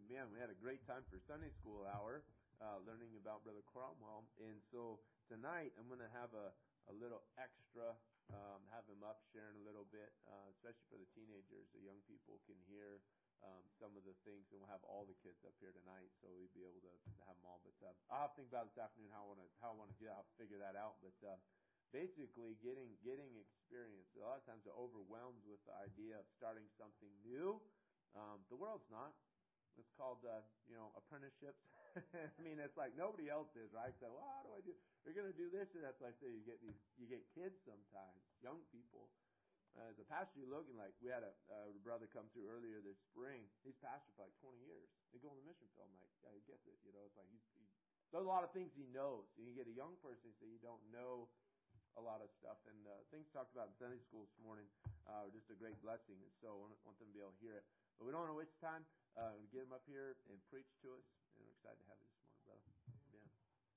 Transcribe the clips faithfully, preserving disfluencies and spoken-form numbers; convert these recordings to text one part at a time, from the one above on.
man, we had a great time for Sunday school hour, uh, learning about Brother Cromwell. And so tonight I'm going to have a, a little extra, um, have him up sharing a little bit, uh, especially for the teenagers. The young people can hear um, some of the things, and we'll have all the kids up here tonight, so we'll be able to, to have them all. But uh, I'll have to think about this afternoon how I want to how I want to do. I'll figure that out. But uh, basically, getting getting experience. A lot of times, they're overwhelmed with the idea of starting something new. Um, the world's not. It's called, uh, you know, apprenticeships. I mean, it's like nobody else is, right? So, well, how do I do? You're going to do this, and that's why I say you get these, you get kids sometimes, young people. Uh, as a pastor, you're looking like we had a, a brother come through earlier this spring. He's pastored for like twenty years. They go on the mission field. I'm like, yeah, he gets it. You know, it's like he's, he, there's a lot of things he knows. And you get a young person, so you don't know a lot of stuff. And uh, things talked about in Sunday school this morning uh, are just a great blessing. And so I want, want them to be able to hear it. But we don't want to waste time. Uh, we get him up here and preach to us. And we're excited to have you this morning, brother. Amen.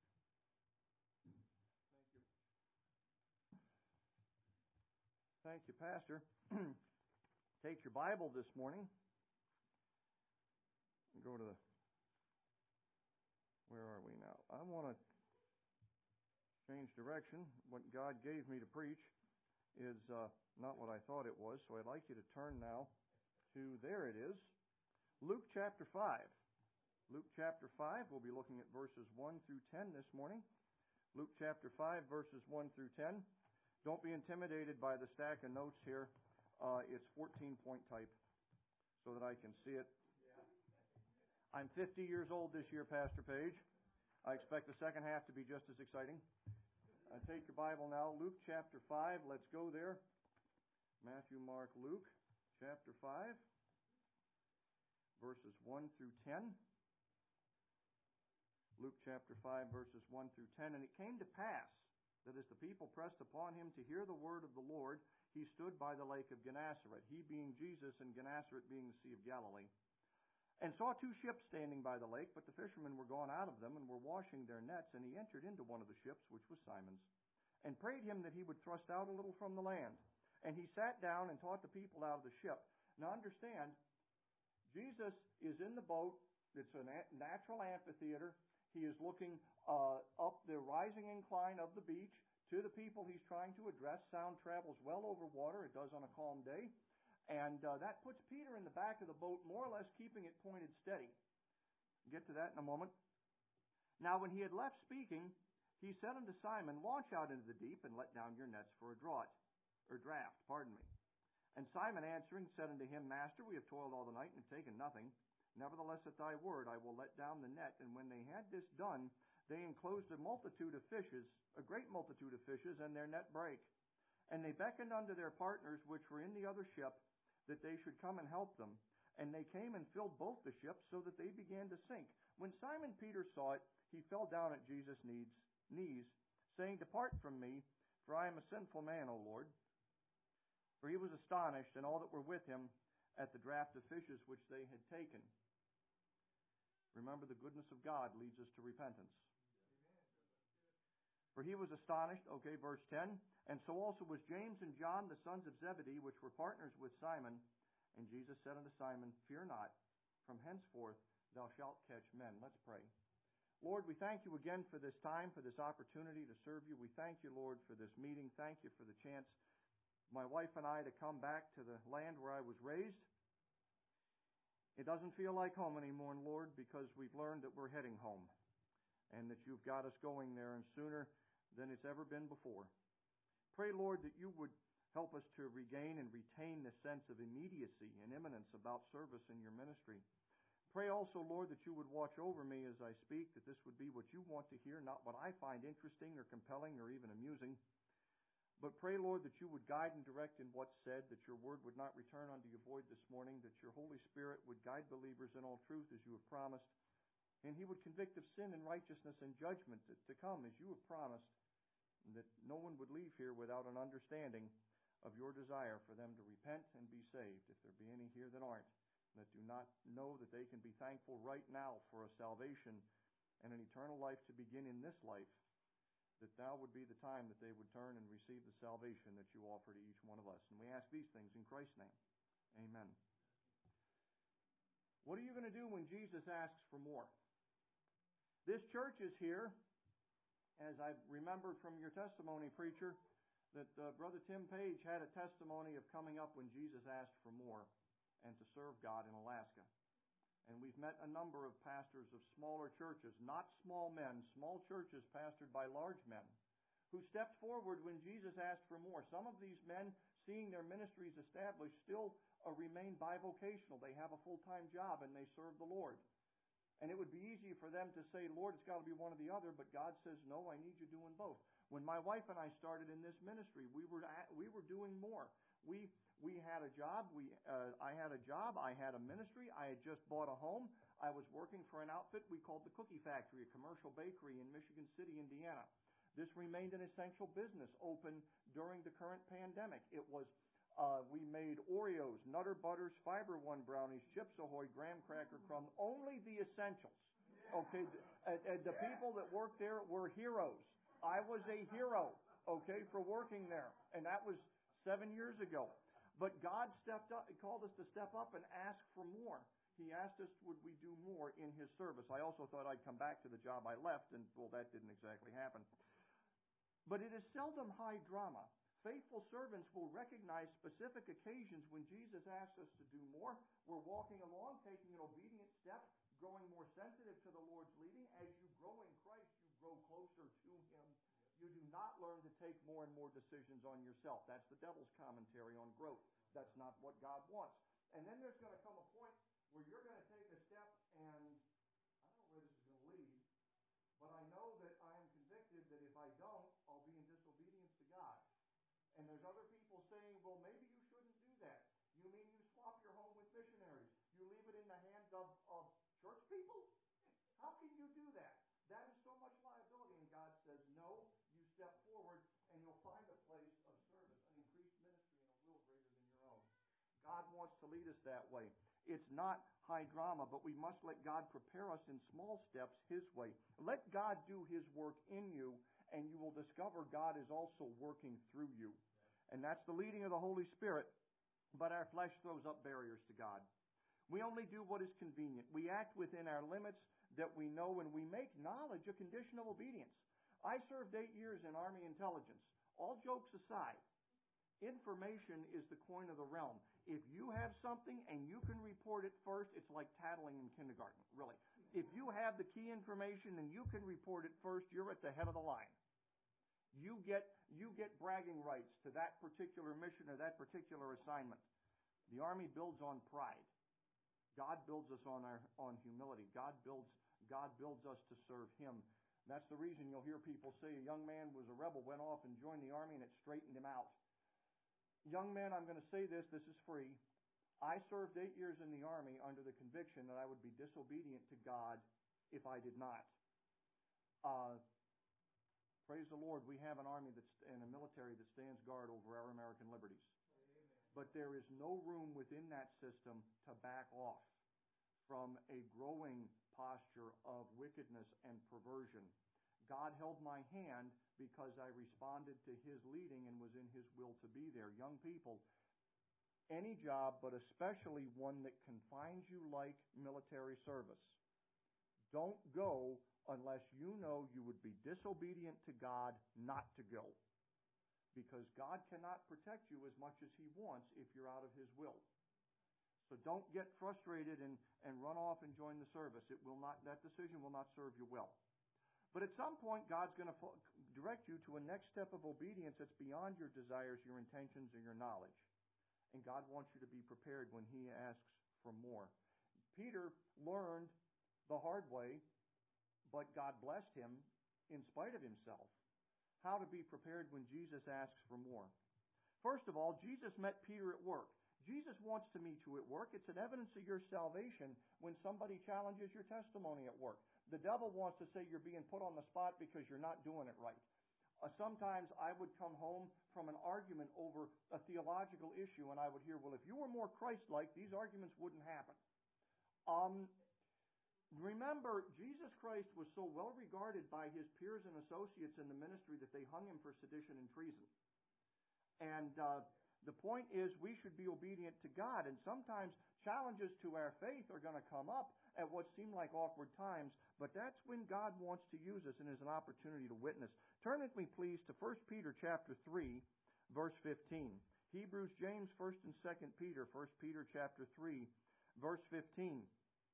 Thank you. Thank you, Pastor. Take your Bible this morning and go to the... Where are we now? I want to change direction. What God gave me to preach is uh, not what I thought it was, so I'd like you to turn now to, there it is, Luke chapter five. Luke chapter five, we'll be looking at verses one through ten this morning. Luke chapter five, verses one through ten. Don't be intimidated by the stack of notes here. Uh, it's fourteen-point type so that I can see it. I'm fifty years old this year, Pastor Page. I expect the second half to be just as exciting. Uh, take your Bible now, Luke chapter five. Let's go there. Matthew, Mark, Luke chapter five, verses one through ten. Luke chapter five, verses one through ten. And it came to pass that as the people pressed upon him to hear the word of the Lord, he stood by the lake of Gennesaret, he being Jesus, and Gennesaret being the Sea of Galilee, and saw two ships standing by the lake, but the fishermen were gone out of them, and were washing their nets. And he entered into one of the ships, which was Simon's, and prayed him that he would thrust out a little from the land. And he sat down and taught the people out of the ship. Now understand, Jesus is in the boat. It's a natural amphitheater. He is looking uh, up the rising incline of the beach to the people he's trying to address. Sound travels well over water. It does on a calm day. And uh, that puts Peter in the back of the boat, more or less keeping it pointed steady. Get to that in a moment. Now when he had left speaking, he said unto Simon, launch out into the deep, and let down your nets for a draught, or draft, pardon me. And Simon answering said unto him, Master, we have toiled all the night and have taken nothing. Nevertheless, at thy word I will let down the net. And when they had this done, they enclosed a multitude of fishes, a great multitude of fishes, and their net brake. And they beckoned unto their partners which were in the other ship, that they should come and help them. And they came and filled both the ships, so that they began to sink. When Simon Peter saw it, he fell down at Jesus' knees, saying, Depart from me, for I am a sinful man, O Lord. For he was astonished, and all that were with him, at the draught of fishes which they had taken. Remember, the goodness of God leads us to repentance. For he was astonished, okay, verse ten, and so also was James and John, the sons of Zebedee, which were partners with Simon. And Jesus said unto Simon, Fear not, from henceforth thou shalt catch men. Let's pray. Lord, we thank you again for this time, for this opportunity to serve you. We thank you, Lord, for this meeting. Thank you for the chance, my wife and I, to come back to the land where I was raised. It doesn't feel like home anymore, Lord, because we've learned that we're heading home, and that you've got us going there, and sooner than it's ever been before. Pray, Lord, that you would help us to regain and retain this sense of immediacy and imminence about service in your ministry. Pray also, Lord, that you would watch over me as I speak, that this would be what you want to hear, not what I find interesting or compelling or even amusing. But pray, Lord, that you would guide and direct in what's said, that your word would not return unto you void this morning, that your Holy Spirit would guide believers in all truth as you have promised, and he would convict of sin and righteousness and judgment to come as you have promised, and that no one would leave here without an understanding of your desire for them to repent and be saved. If there be any here that aren't, that do not know that they can be thankful right now for a salvation and an eternal life to begin in this life, that now would be the time that they would turn and receive the salvation that you offer to each one of us. And we ask these things in Christ's name. Amen. Well, What are you going to do when Jesus asks for more? This church is here, as I remembered from your testimony, preacher, that uh, Brother Tim Page had a testimony of coming up when Jesus asked for more and to serve God in Alaska. And we've met a number of pastors of smaller churches, not small men, small churches pastored by large men, who stepped forward when Jesus asked for more. Some of these men, seeing their ministries established, still uh, remain bivocational. They have a full-time job and they serve the Lord. And it would be easy for them to say, Lord, it's got to be one or the other, but God says, no, I need you doing both. When my wife and I started in this ministry, we were at, we were doing more. We we had a job. We uh, I had a job. I had a ministry. I had just bought a home. I was working for an outfit we called the Cookie Factory, a commercial bakery in Michigan City, Indiana. This remained an essential business, open during the current pandemic. It was uh, we made Oreos, Nutter Butters, Fiber One brownies, Chips Ahoy, graham cracker crumb, only the essentials. Okay, and, and the people that worked there were heroes. I was a hero, okay, for working there, and that was seven years ago. But God stepped up, He called us to step up and ask for more. He asked us, would we do more in His service? I also thought I'd come back to the job I left, and, well, that didn't exactly happen. But it is seldom high drama. Faithful servants will recognize specific occasions when Jesus asks us to do more. We're walking along, taking an obedient step, growing more sensitive to the Lord's leading. As you grow in Christ, you grow closer to Him. You do not learn to take more and more decisions on yourself. That's the devil's commentary on growth. That's not what God wants. And then there's going to come a point where you're going to take a step, and I don't know where this is going to lead, but I know that I am convicted that if I don't, I'll be in disobedience to God. And there's other people saying, well, maybe you shouldn't do that. You mean you swap your home with missionaries? You leave it in the hands of, of church people? How can you do that? That is so much liability. And God says, no, you step forward and you'll find a place of service, an increased ministry, and a will greater than your own. God wants to lead us that way. It's not high drama, but we must let God prepare us in small steps His way. Let God do His work in you, and you will discover God is also working through you. And that's the leading of the Holy Spirit. But our flesh throws up barriers to God. We only do what is convenient. We act within our limits that we know, and we make knowledge a condition of obedience. I served eight years in Army intelligence. All jokes aside, information is the coin of the realm. If you have something and you can report it first, it's like tattling in kindergarten, really. If you have the key information and you can report it first, you're at the head of the line. You get you get bragging rights to that particular mission or that particular assignment. The Army builds on pride. God builds us on our on humility. God builds God builds us to serve Him. That's the reason you'll hear people say a young man was a rebel, went off and joined the Army, and it straightened him out. Young man, I'm going to say this, this is free. I served eight years in the Army under the conviction that I would be disobedient to God if I did not. Uh, praise the Lord, we have an Army that's, and a military that stands guard over our American liberties. Amen. But there is no room within that system to back off from a growing posture of wickedness and perversion. God held my hand because I responded to His leading and was in His will to be there. Young people, any job, but especially one that confines you like military service, don't go unless you know you would be disobedient to God not to go. Because God cannot protect you as much as He wants if you're out of His will. So don't get frustrated and, and run off and join the service. It will not. That decision will not serve you well. But at some point, God's going to direct you to a next step of obedience that's beyond your desires, your intentions, or your knowledge. And God wants you to be prepared when He asks for more. Peter learned the hard way, but God blessed him in spite of himself, how to be prepared when Jesus asks for more. First of all, Jesus met Peter at work. Jesus wants to meet you at work. It's an evidence of your salvation when somebody challenges your testimony at work. The devil wants to say you're being put on the spot because you're not doing it right. Uh, sometimes I would come home from an argument over a theological issue and I would hear, well, if you were more Christ-like, these arguments wouldn't happen. Um, remember, Jesus Christ was so well regarded by His peers and associates in the ministry that they hung Him for sedition and treason. And uh, the point is we should be obedient to God. And sometimes Challenges to our faith are going to come up at what seem like awkward times, but that's when God wants to use us and is an opportunity to witness. Turn with me, please, to First Peter chapter three, verse fifteen. Hebrews, James, First and Second Peter, First Peter chapter three, verse fifteen.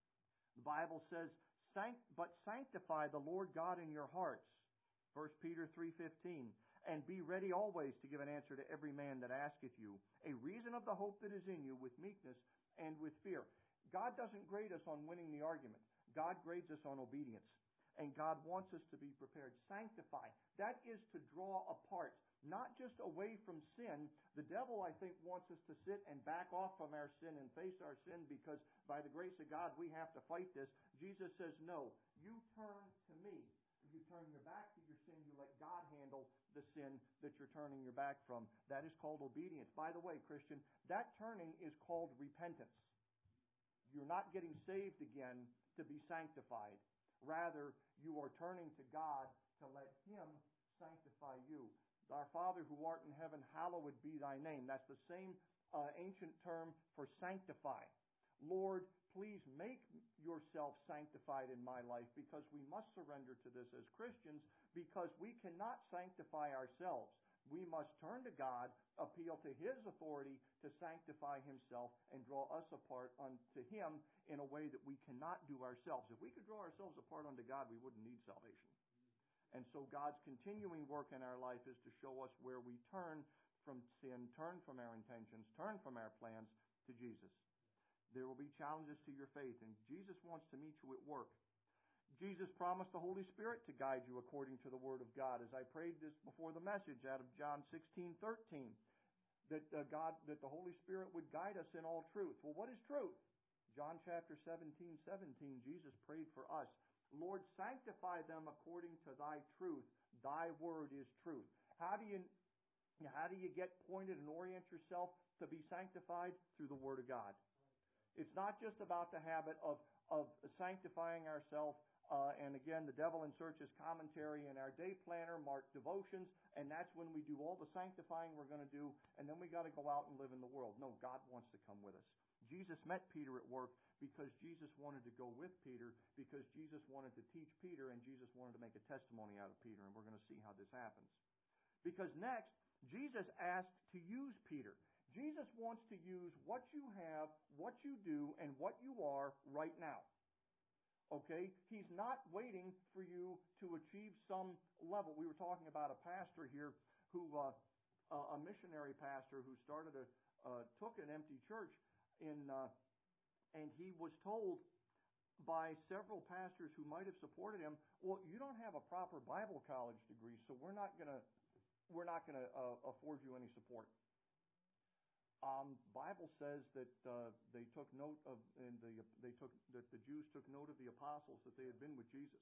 The Bible says, "But sanctify the Lord God in your hearts," First Peter three fifteen, "and be ready always to give an answer to every man that asketh you a reason of the hope that is in you with meekness and with fear." God doesn't grade us on winning the argument. God grades us on obedience. And God wants us to be prepared. Sanctify. That is to draw apart, not just away from sin. The devil, I think, wants us to sit and back off from our sin and face our sin because by the grace of God we have to fight this. Jesus says, no, you turn to me. You turn your back to your sin. You let God handle the sin that you're turning your back from. That is called obedience. By the way, Christian, that turning is called repentance. You're not getting saved again to be sanctified. Rather, you are turning to God to let Him sanctify you. Our Father who art in heaven, hallowed be thy name. That's the same uh, ancient term for sanctify. Lord, please make yourself sanctified in my life, because we must surrender to this as Christians, because we cannot sanctify ourselves. We must turn to God, appeal to His authority to sanctify Himself and draw us apart unto Him in a way that we cannot do ourselves. If we could draw ourselves apart unto God, we wouldn't need salvation. And so God's continuing work in our life is to show us where we turn from sin, turn from our intentions, turn from our plans to Jesus. There will be challenges to your faith, and Jesus wants to meet you at work. Jesus promised the Holy Spirit to guide you according to the Word of God. As I prayed this before the message out of John sixteen thirteen, that uh, God, that the Holy Spirit would guide us in all truth. Well, what is truth? John chapter seventeen seventeen, Jesus prayed for us. Lord, sanctify them according to thy truth. Thy word is truth. How do you, how do you get pointed and orient yourself to be sanctified? Through the Word of God. It's not just about the habit of, of sanctifying ourselves. Uh, and again, the devil inserts his commentary in our day planner, marked devotions, and that's when we do all the sanctifying we're going to do, and then we got to go out and live in the world. No, God wants to come with us. Jesus met Peter at work because Jesus wanted to go with Peter, because Jesus wanted to teach Peter, and Jesus wanted to make a testimony out of Peter, and we're going to see how this happens. Because next, Jesus asked to use Peter. Jesus wants to use what you have, what you do, and what you are right now. Okay? He's not waiting for you to achieve some level. We were talking about a pastor here who, uh, a missionary pastor who started a, uh, took an empty church in, uh, and he was told by several pastors who might have supported him, well, you don't have a proper Bible college degree, so we're not going to, we're not going to uh, afford you any support. Um, Bible says that uh, they took note of, and the they took that the Jews took note of the apostles, that they had been with Jesus.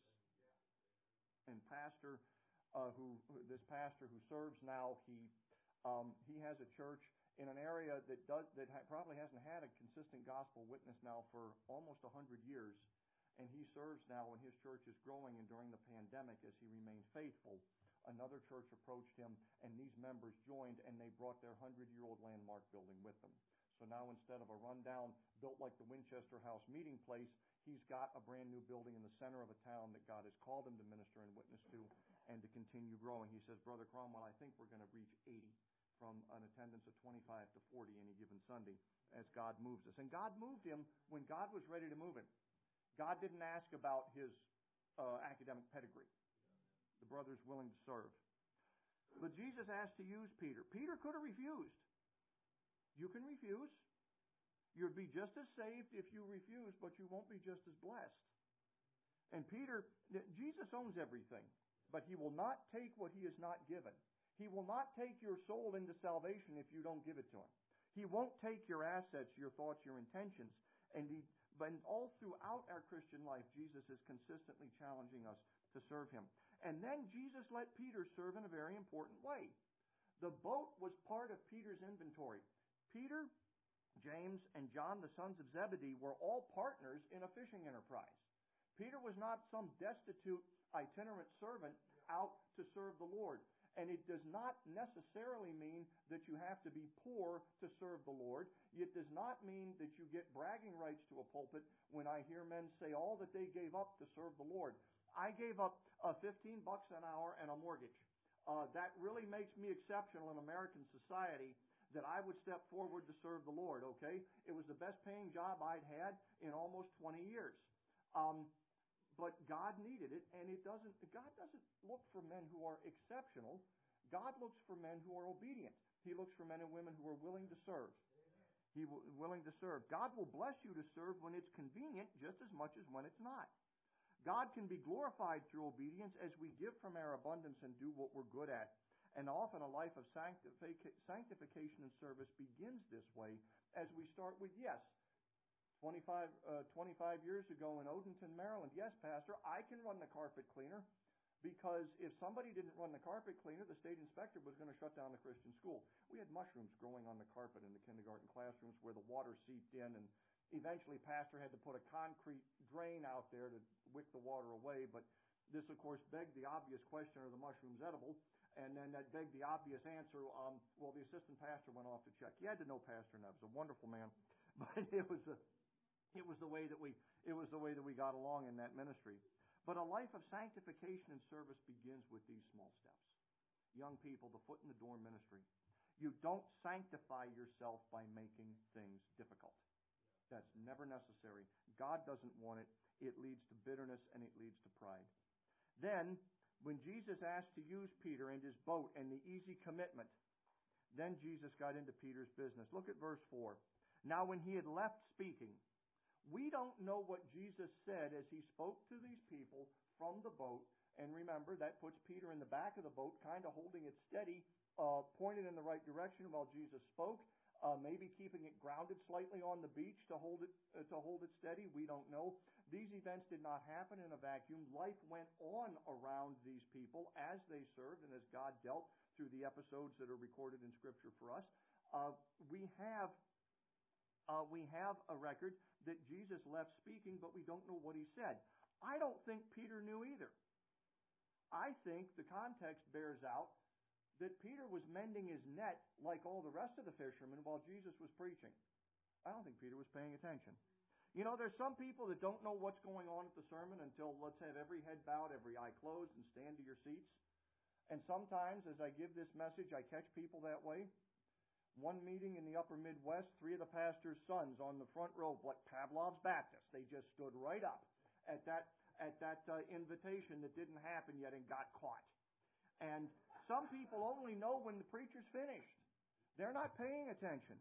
And pastor, uh, who this pastor who serves now, he um, he has a church in an area that does that ha- probably hasn't had a consistent gospel witness now for almost a hundred years, and he serves now, and his church is growing. And during the pandemic, as he remained faithful, another church approached him, and these members joined, and they brought their hundred-year-old landmark building with them. So now, instead of a rundown, built like the Winchester House meeting place, he's got a brand new building in the center of a town that God has called him to minister and witness to, and to continue growing. He says, Brother Cromwell, I think we're going to reach eighty from an attendance of twenty-five to forty any given Sunday as God moves us. And God moved him when God was ready to move him. God didn't ask about his uh, academic pedigree. The brother's willing to serve. But Jesus asked to use Peter. Peter could have refused. You can refuse. You'd be just as saved if you refuse, but you won't be just as blessed. And Peter, Jesus owns everything, but He will not take what He has not given. He will not take your soul into salvation if you don't give it to Him. He won't take your assets, your thoughts, your intentions. And he, but all throughout our Christian life, Jesus is consistently challenging us to serve Him. And then Jesus let Peter serve in a very important way. The boat was part of Peter's inventory. Peter, James, and John, the sons of Zebedee, were all partners in a fishing enterprise. Peter was not some destitute itinerant servant out to serve the Lord. And it does not necessarily mean that you have to be poor to serve the Lord. It does not mean that you get bragging rights to a pulpit when I hear men say all that they gave up to serve the Lord. I gave up uh, fifteen bucks an hour and a mortgage. Uh, that really makes me exceptional in American society, that I would step forward to serve the Lord, okay? It was the best paying job I'd had in almost twenty years. Um, but God needed it, and it doesn't, God doesn't look for men who are exceptional. God looks for men who are obedient. He looks for men and women who are willing to serve. He w- willing to serve. God will bless you to serve when it's convenient just as much as when it's not. God can be glorified through obedience as we give from our abundance and do what we're good at. And often a life of sanctific- sanctification and service begins this way as we start with, yes, twenty-five, uh, twenty-five years ago in Odenton, Maryland, yes, Pastor, I can run the carpet cleaner, because if somebody didn't run the carpet cleaner, the state inspector was going to shut down the Christian school. We had mushrooms growing on the carpet in the kindergarten classrooms where the water seeped in, and eventually Pastor had to put a concrete drain out there to wick the water away. But this, of course, begged the obvious question, are the mushrooms edible? And then that begged the obvious answer, um, well, the assistant pastor went off to check. He had to know Pastor Neves, a wonderful man, but it was a, it was the way that we it was the way that we got along in that ministry. But a life of sanctification and service begins with these small steps. Young people, the foot in the door ministry. You don't sanctify yourself by making things difficult. That's never necessary. God doesn't want it. It leads to bitterness and it leads to pride. Then, when Jesus asked to use Peter and his boat and the easy commitment, then Jesus got into Peter's business. Look at verse four. Now when he had left speaking, we don't know what Jesus said as he spoke to these people from the boat. And remember, that puts Peter in the back of the boat, kind of holding it steady, uh, pointed in the right direction while Jesus spoke. Uh, maybe keeping it grounded slightly on the beach to hold it uh, to hold it steady. We don't know. These events did not happen in a vacuum. Life went on around these people as they served and as God dealt through the episodes that are recorded in Scripture for us. Uh, we have uh, we have a record that Jesus left speaking, but we don't know what he said. I don't think Peter knew either. I think the context bears out that Peter was mending his net like all the rest of the fishermen while Jesus was preaching. I don't think Peter was paying attention. You know, there's some people that don't know what's going on at the sermon until, let's have every head bowed, every eye closed, and stand to your seats. And sometimes, as I give this message, I catch people that way. One meeting in the upper Midwest, three of the pastor's sons on the front row, like Pavlov's Baptist, they just stood right up at that at that uh, invitation that didn't happen yet and got caught. And some people only know when the preacher's finished. They're not paying attention.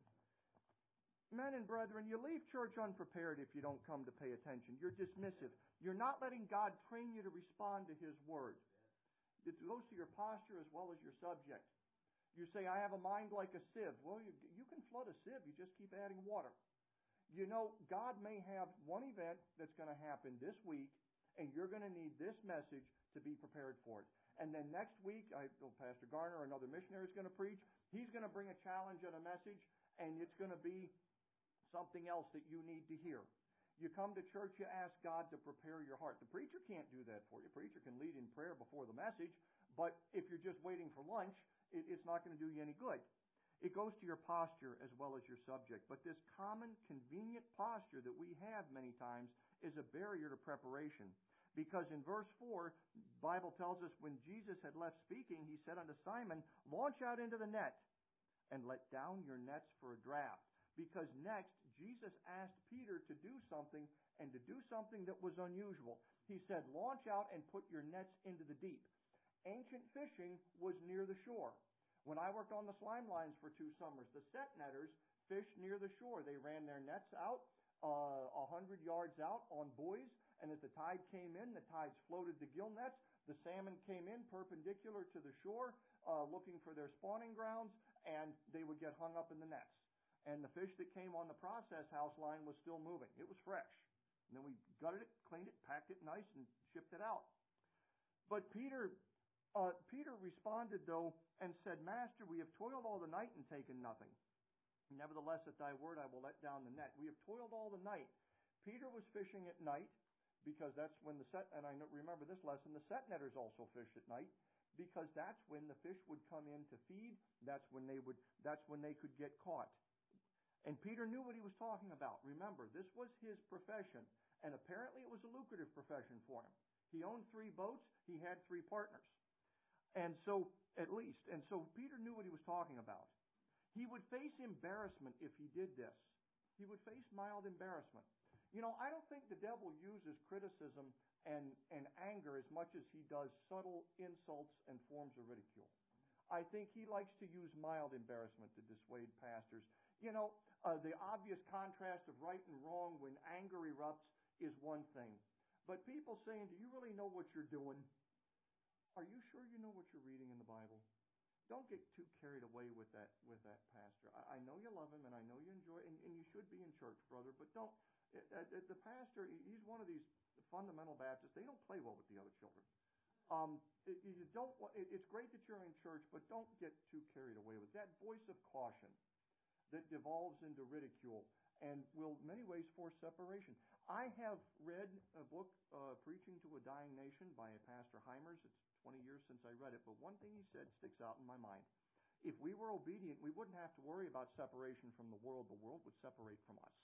Men and brethren, you leave church unprepared if you don't come to pay attention. You're dismissive. You're not letting God train you to respond to His Word. It goes to your posture as well as your subject. You say, I have a mind like a sieve. Well, you, you can flood a sieve. You just keep adding water. You know, God may have one event that's going to happen this week, and you're going to need this message to be prepared for it. And then next week, I, oh, Pastor Garner, another missionary, is going to preach. He's going to bring a challenge and a message, and it's going to be something else that you need to hear. You come to church, you ask God to prepare your heart. The preacher can't do that for you. The preacher can lead in prayer before the message, but if you're just waiting for lunch, it, it's not going to do you any good. It goes to your posture as well as your subject. But this common, convenient posture that we have many times is a barrier to preparation. Because in verse four, the Bible tells us when Jesus had left speaking, he said unto Simon, launch out into the net and let down your nets for a draught. Because next, Jesus asked Peter to do something, and to do something that was unusual. He said, launch out and put your nets into the deep. Ancient fishing was near the shore. When I worked on the slime lines for two summers, the set netters fished near the shore. They ran their nets out uh, a hundred yards out on buoys, and as the tide came in, the tides floated the gill nets. The salmon came in perpendicular to the shore, uh, looking for their spawning grounds, and they would get hung up in the nets. And the fish that came on the process house line was still moving. It was fresh. And then we gutted it, cleaned it, packed it nice, and shipped it out. But Peter, uh, Peter responded, though, and said, Master, we have toiled all the night and taken nothing. Nevertheless, at thy word I will let down the net. We have toiled all the night. Peter was fishing at night, because that's when the set, and I remember this lesson, the set netters also fish at night. because that's when the fish would come in to feed. That's when they would, that's when they could get caught. And Peter knew what he was talking about. Remember, this was his profession, and apparently it was a lucrative profession for him. He owned three boats. He had three partners. And so, at least, and so Peter knew what he was talking about. He would face embarrassment if he did this. He would face mild embarrassment. You know, I don't think the devil uses criticism and, and anger as much as he does subtle insults and forms of ridicule. I think he likes to use mild embarrassment to dissuade pastors. You know, uh, the obvious contrast of right and wrong when anger erupts is one thing. But people saying, do you really know what you're doing? Are you sure you know what you're reading in the Bible? Don't get too carried away with that with that pastor. I, I know you love him and I know you enjoy and, and you should be in church, brother, but don't. Uh, uh, the pastor, he's one of these fundamental Baptists. They don't play well with the other children. Um, it, you don't. It, it's great that you're in church, but don't get too carried away with that voice of caution that devolves into ridicule and will, in many ways, force separation. I have read a book, uh, Preaching to a Dying Nation, by a Pastor Heimers. It's twenty years since I read it, but one thing he said sticks out in my mind. If we were obedient, we wouldn't have to worry about separation from the world. The world would separate from us.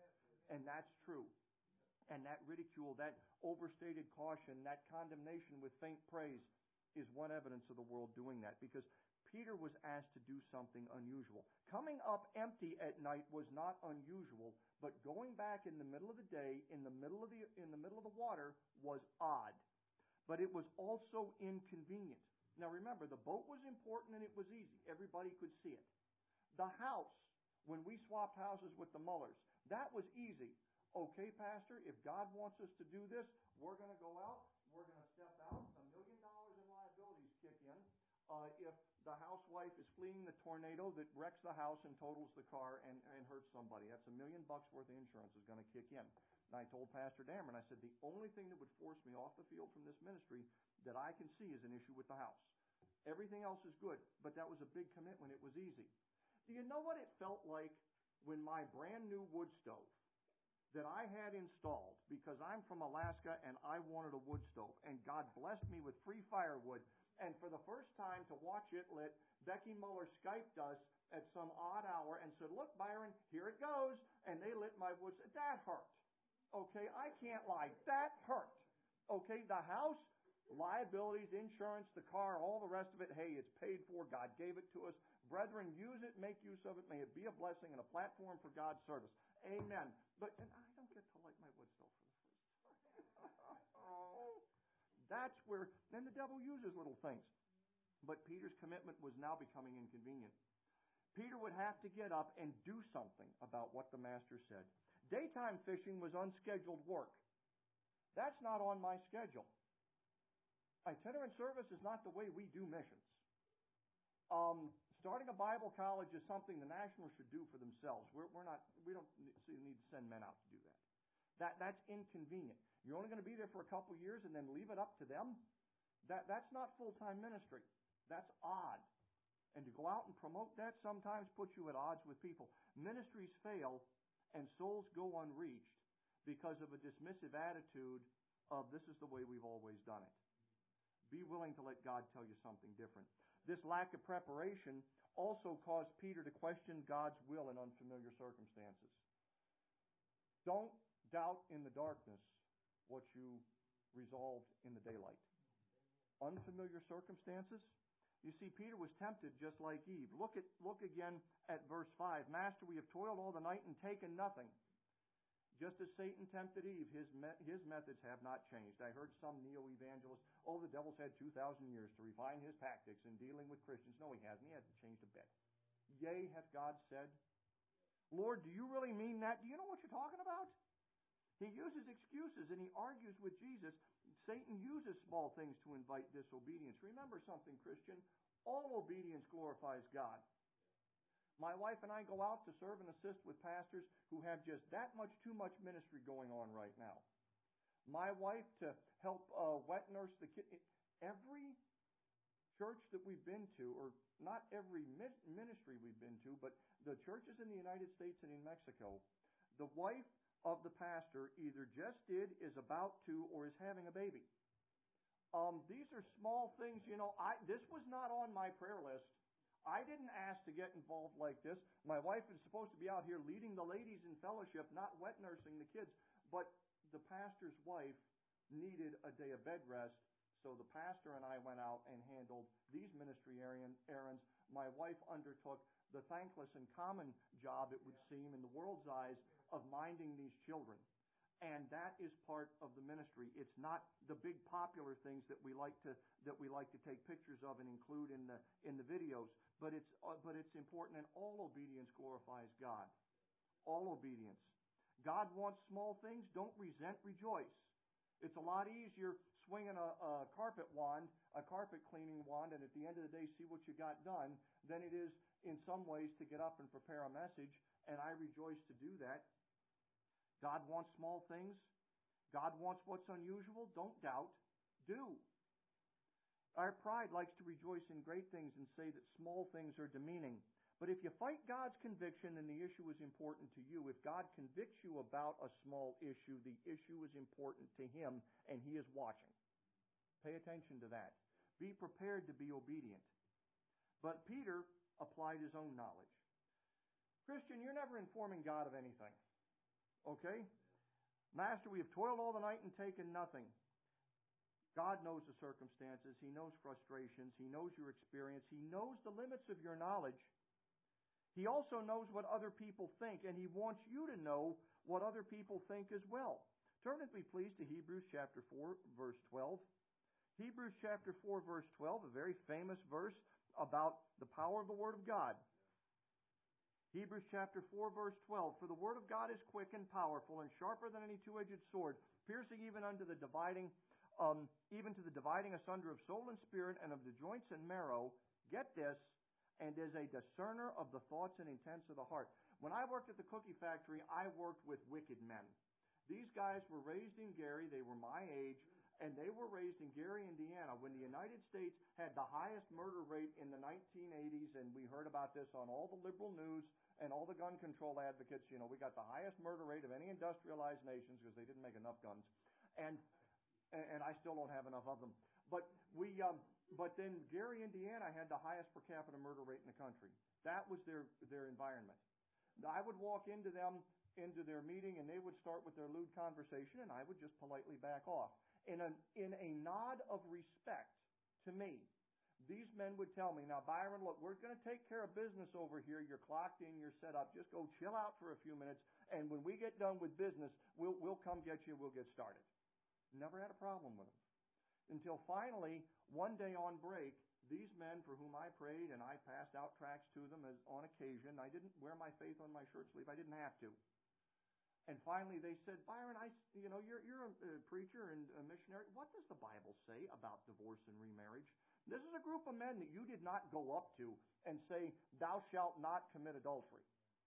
And that's true. And that ridicule, that overstated caution, that condemnation with faint praise is one evidence of the world doing that, because Peter was asked to do something unusual. Coming up empty at night was not unusual, but going back in the middle of the day, in the middle of the in the middle of the water, was odd. But it was also inconvenient. Now remember, the boat was important and it was easy. Everybody could see it. The house, when we swapped houses with the Mullers, that was easy. Okay, Pastor, if God wants us to do this, we're going to go out, we're going to step out, a million dollars in liabilities kick in. Uh, if the housewife is fleeing the tornado that wrecks the house and totals the car and, and hurts somebody, that's a million bucks worth of insurance is going to kick in. And I told Pastor Dameron, I said, the only thing that would force me off the field from this ministry that I can see is an issue with the house. Everything else is good, but that was a big commitment. It was easy. Do you know what it felt like when my brand new wood stove that I had installed, because I'm from Alaska and I wanted a wood stove, and God blessed me with free firewood, and for the first time to watch it lit, Becky Muller Skyped us at some odd hour and said, look, Byron, here it goes, and they lit my wood stove. That hurt. Okay, I can't lie. That hurt. Okay, the house, liabilities, insurance, the car, all the rest of it, hey, it's paid for. God gave it to us. Brethren, use it, make use of it. May it be a blessing and a platform for God's service. Amen. But and I don't get to light my wood stove for the first time. Oh, that's where, then the devil uses little things. But Peter's commitment was now becoming inconvenient. Peter would have to get up and do something about what the Master said. Daytime fishing was unscheduled work. That's not on my schedule. Itinerant service is not the way we do missions. Um, starting a Bible college is something the Nationals should do for themselves. We're, we're not. We don't need to send men out to do that. That that's inconvenient. You're only going to be there for a couple years and then leave it up to them. That that's not full-time ministry. That's odd. And to go out and promote that sometimes puts you at odds with people. Ministries fail and souls go unreached because of a dismissive attitude of this is the way we've always done it. Be willing to let God tell you something different. This lack of preparation also caused Peter to question God's will in unfamiliar circumstances. Don't doubt in the darkness what you resolved in the daylight. Unfamiliar circumstances? You see, Peter was tempted just like Eve. Look at look again at verse five. Master, we have toiled all the night and taken nothing. Just as Satan tempted Eve, his me- his methods have not changed. I heard some neo-evangelists, oh, the devil's had two thousand years to refine his tactics in dealing with Christians. No, he hasn't. He hasn't changed a bit. Yea, hath God said. Lord, do you really mean that? Do you know what you're talking about? He uses excuses and he argues with Jesus. Satan uses small things to invite disobedience. Remember something, Christian. All obedience glorifies God. My wife and I go out to serve and assist with pastors who have just that much too much ministry going on right now. My wife to help uh, wet nurse the kid. Every church that we've been to, or not every ministry we've been to, but the churches in the United States and in Mexico, the wife of the pastor either just did, is about to, or is having a baby. Um, these are small things, you know. I this was not on my prayer list. I didn't ask to get involved like this. My wife is supposed to be out here leading the ladies in fellowship, not wet nursing the kids. But the pastor's wife needed a day of bed rest, so the pastor and I went out and handled these ministry errands. My wife undertook the thankless and common job, it would seem, in the world's eyes, of minding these children. And that is part of the ministry. It's not the big popular things that we like to that we like to take pictures of and include in the in the videos. But it's uh, but it's important, and all obedience glorifies God. All obedience. God wants small things. Don't resent. Rejoice. It's a lot easier swinging a, a carpet wand, a carpet cleaning wand, and at the end of the day see what you got done than it is in some ways to get up and prepare a message. And I rejoice to do that. God wants small things. God wants what's unusual. Don't doubt. Do. Our pride likes to rejoice in great things and say that small things are demeaning. But if you fight God's conviction, then the issue is important to you. If God convicts you about a small issue, the issue is important to Him, and He is watching. Pay attention to that. Be prepared to be obedient. But Peter applied his own knowledge. Christian, you're never informing God of anything. Okay? Master, we have toiled all the night and taken nothing. God knows the circumstances. He knows frustrations. He knows your experience. He knows the limits of your knowledge. He also knows what other people think, and He wants you to know what other people think as well. Turn with me, please, to Hebrews chapter four, verse twelve. Hebrews chapter four, verse twelve, a very famous verse about the power of the Word of God. Hebrews chapter four, verse twelve. For the Word of God is quick and powerful and sharper than any two-edged sword, piercing even unto the dividing, um, even to the dividing asunder of soul and spirit and of the joints and marrow. Get this, and is a discerner of the thoughts and intents of the heart. When I worked at the cookie factory, I worked with wicked men. These guys were raised in Gary. They were my age, and they were raised in Gary, Indiana, when the United States had the highest murder rate in the nineteen eighties, and we heard about this on all the liberal news and all the gun control advocates. You know, we got the highest murder rate of any industrialized nations because they didn't make enough guns, and and I still don't have enough of them. But we, um, but then Gary, Indiana, had the highest per capita murder rate in the country. That was their their environment. I would walk into them into their meeting, and they would start with their lewd conversation, and I would just politely back off. In a in a nod of respect to me, these men would tell me, "Now, Byron, look, we're going to take care of business over here. You're clocked in, you're set up. Just go chill out for a few minutes, and when we get done with business, we'll we'll come get you. We'll get started." Never had a problem with them. Until finally, one day on break, these men for whom I prayed, and I passed out tracts to them as on occasion. I didn't wear my faith on my shirt sleeve. I didn't have to. And finally, they said, "Byron, I, you know, you're you're a, a preacher and a missionary. What does the Bible say about divorce and remarriage?" This is a group of men that you did not go up to and say, "Thou shalt not commit adultery."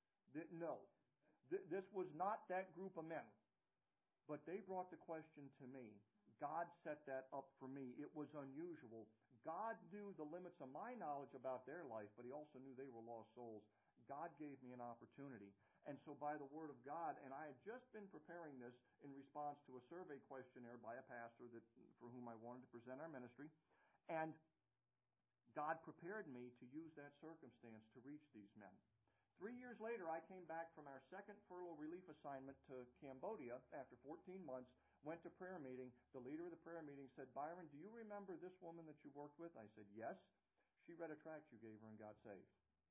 No, this was not that group of men. But they brought the question to me. God set that up for me. It was unusual. God knew the limits of my knowledge about their life, but He also knew they were lost souls. God gave me an opportunity. And so by the Word of God, and I had just been preparing this in response to a survey questionnaire by a pastor that for whom I wanted to present our ministry, and God prepared me to use that circumstance to reach these men. Three years later, I came back from our second furlough relief assignment to Cambodia after fourteen months, went to prayer meeting. The leader of the prayer meeting said, "Byron, do you remember this woman that you worked with?" I said, "Yes." She read a tract you gave her and got saved.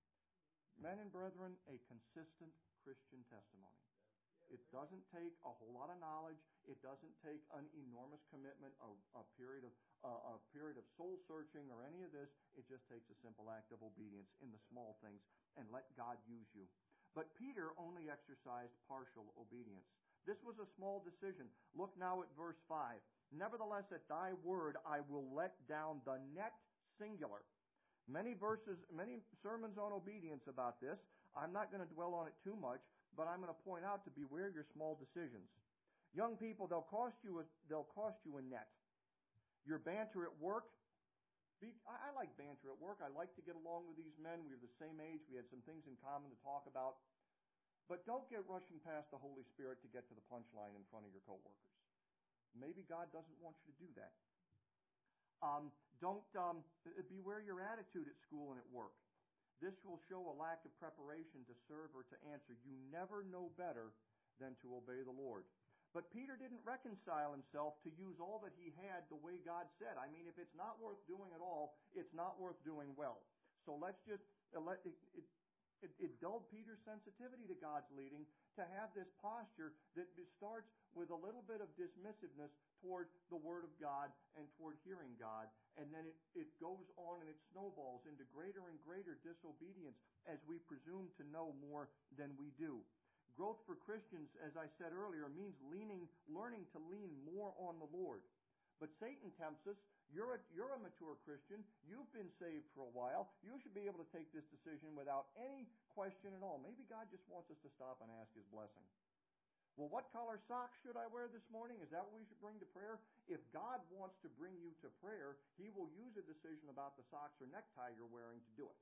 Men and brethren, a consistent Christian testimony. It doesn't take a whole lot of knowledge. It doesn't take an enormous commitment, a, a period of uh, a period of soul searching or any of this. It just takes a simple act of obedience in the small things, and let God use you. But Peter only exercised partial obedience. This was a small decision. Look now at verse five. "Nevertheless, at thy word I will let down the net," singular. Many verses, many sermons on obedience about this. I'm not going to dwell on it too much, but I'm going to point out to beware your small decisions. Young people, they'll cost you a, they'll cost you a net. Your banter at work. Be, I, I like banter at work. I like to get along with these men. We're the same age. We had some things in common to talk about. But don't get rushing past the Holy Spirit to get to the punchline in front of your coworkers. Maybe God doesn't want you to do that. Um, don't um, beware your attitude at school and at work. This will show a lack of preparation to serve or to answer. You never know better than to obey the Lord. But Peter didn't reconcile himself to use all that he had the way God said. I mean, if it's not worth doing at all, it's not worth doing well. So let's just uh, let it, it, it, it dulled Peter's sensitivity to God's leading to have this posture that starts with a little bit of dismissiveness toward the Word of God and toward hearing God. And then it, it goes on and it snowballs into greater and greater disobedience as we presume to know more than we do. Growth for Christians, as I said earlier, means leaning, learning to lean more on the Lord. But Satan tempts us. You're a, you're a mature Christian. You've been saved for a while. You should be able to take this decision without any question at all. Maybe God just wants us to stop and ask His blessing. Well, what color socks should I wear this morning? Is that what we should bring to prayer? If God wants to bring you to prayer, He will use a decision about the socks or necktie you're wearing to do it.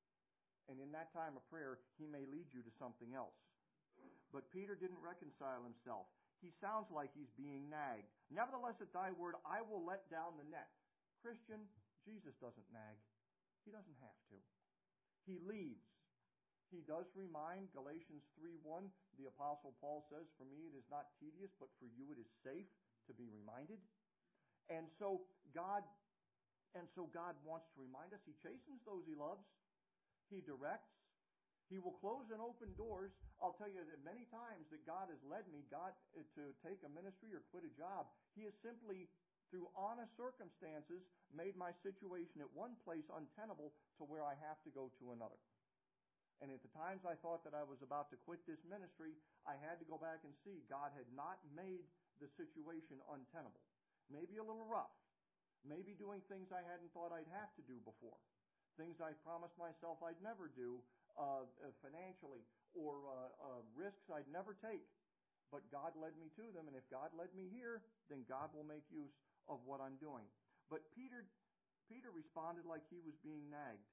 And in that time of prayer, He may lead you to something else. But Peter didn't reconcile himself. He sounds like he's being nagged. Nevertheless, at thy word, I will let down the net. Christian, Jesus doesn't nag. He doesn't have to. He leads. He does remind, Galatians three one, the Apostle Paul says, for me it is not tedious, but for you it is safe to be reminded. And so God, and so God wants to remind us. He chastens those He loves. He directs. He will close and open doors. I'll tell you that many times that God has led me God to take a ministry or quit a job. He has simply, through honest circumstances, made my situation at one place untenable to where I have to go to another. And at the times I thought that I was about to quit this ministry, I had to go back and see God had not made the situation untenable. Maybe a little rough. Maybe doing things I hadn't thought I'd have to do before. Things I promised myself I'd never do. Uh, uh, financially, or uh, uh, risks I'd never take. But God led me to them, and if God led me here, then God will make use of what I'm doing. But Peter, Peter responded like he was being nagged.